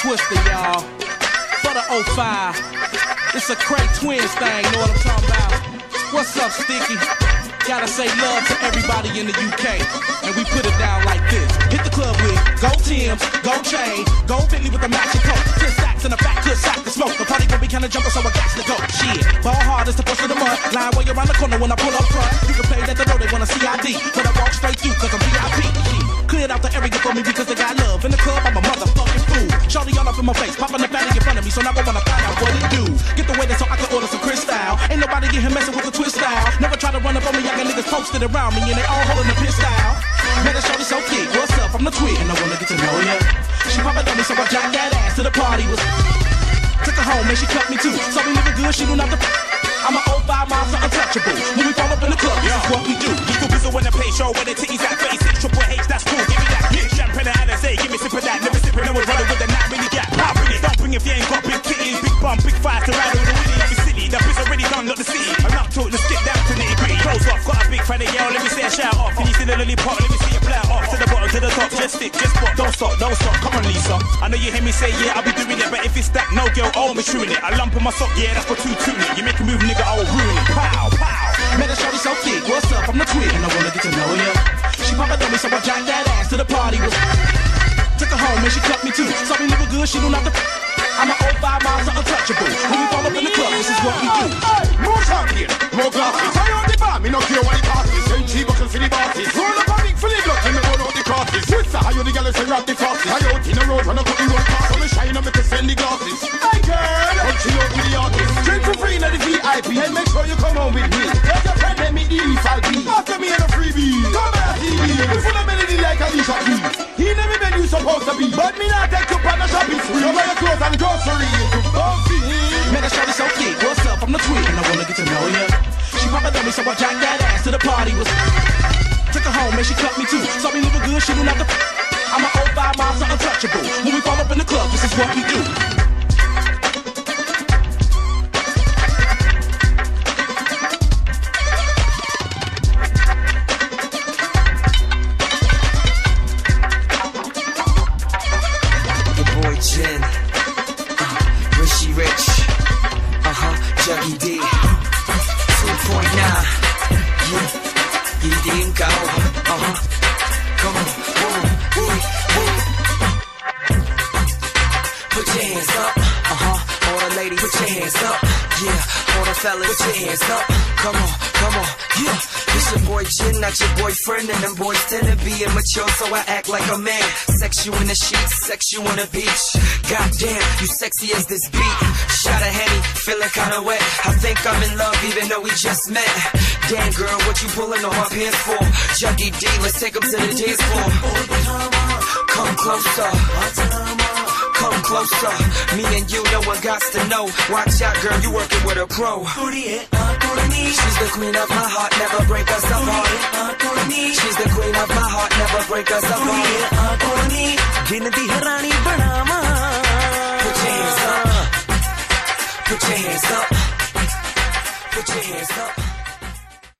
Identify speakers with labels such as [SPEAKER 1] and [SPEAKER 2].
[SPEAKER 1] Twister, y'all. For the 05. It's a Cray Twins thing, know what I'm talking about? What's up, Sticky? Gotta say love to everybody in the UK. And we put it down like this. Hit the club with Go Tim's, Go Chain, Go Bentley with the matching coat. 10 stacks and a fat good sack to smoke. The party gon' be kinda jumping, so I got to go. Shit, ball hard is the push of the mud. Line way around the corner when I pull up front. You can play that the road, they wanna CID. But I walk straight through, cause I'm VIP. Cleared out the area for me because they got love. In the club, I'm a motherfucking fool. Shorty all up in my face, popping the fatty in front of me, so now I wanna find out what it do. Get the waiter so I can order some Chris style. Ain't nobody get him messing with the twist style. Never try to run up on me, I got niggas posted around me, and they all holding the piss style. Man, that shorty so thick, what's up? I'm the twin, and I wanna get to know ya. She pop it on me, so I jacked that ass to the party. Took her home, and she cut me too. So we living good, she do not the. I'm an 05 miles, so untouchable. When we fall up in the club, this is what we do.
[SPEAKER 2] You still whistle when I play show, when the titties at 36, Triple H, that's cool. Give me that bitch, champagne and Alizé, give me sip of that. Never sipping, no one running with the night, really got. I'll bring it, don't bring it if you ain't got big titties, big bum, big thighs to ride over the winnie. Every city, that bitch already done, not the city. I'm not talking, let's get down to nitty gritty. Close off, got a big fan of girl, let me say a shout off. And you see the lollipop, let me see a blow off. To the bottom, to the top, just stick, just spot. Don't stop, come on Lisa. I know you hear me say, yeah, I'll be doing it. But if it's that, no girl, oh, I'm chewing it. A lump in my sock, yeah, that's for two tuning it. You make a move, nigga, I will ruin it. Pow, pow.
[SPEAKER 1] Man, that shorty so thick, what's up? I'm the twin, and I wanna get to know ya. She pop it on me, so I jacked that ass to the party. Took her home, and she cut me too. So we living good, she do not the. I'm an 05 miles, so untouchable. When we fall up in the club, this is what we do.
[SPEAKER 3] Hey, more champagne, more glasses. I on the bar, me no care what it costs. Same cheap, but can see the bosses. Roll up a big fully blood, and me roll out the crosses. Twister, how you the girl say rap the fastest. I out in the road, when I cut the road past. So me shine on me to send the glasses. Hey girl, come chill out with the artist. Drink for free, not the VIP. And make sure you come home with me. Get your friend, let me the E5B. After me and a freebie. Come back, TV. You full of melody like Alicia Keys. He never been you supposed to be. But me not take you on a shopping spree. You buy your clothes and groceries.
[SPEAKER 1] Man, that shorty so thick, what's up? I'm the twin, and I wanna get to know ya. She pop it on me, so I jacked that ass to the party. Took her home, and she cut me too. So we living good, she do not the. I'm an 05 miles, so untouchable. When we fall up in the club, this is what we do.
[SPEAKER 4] Juggy D 2.9. Yeah, you didn't go. Come on, put your hands up. All the ladies, put your hands up. Yeah, all the fellas, put your hands up. Come on, yeah. It's your boy Jin, not your boyfriend. And them boys tend to be immature, so I act like a man. Sex you in the sheets, sex you on the beach. Goddamn, you sexy as this beat. Shot a Henny, feeling kinda wet. I think I'm in love even though we just met. Damn girl, what you pulling on my pants for? Juggy D, let's take 'em to the dance floor. Come closer, come closer. Me and you, no one got to know. Watch out girl, you working with a pro. She's the queen of my heart, never break us apart. She's the queen of my heart, never break us apart. Put your hands up. Put your hands up. Put your hands up.